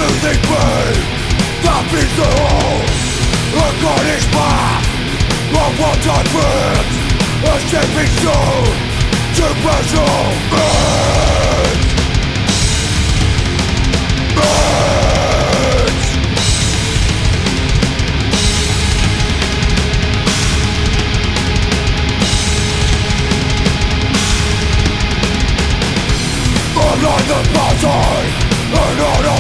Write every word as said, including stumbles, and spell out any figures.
Music me, that beats the whole According back of what I dreamed, escaping soon to measure me.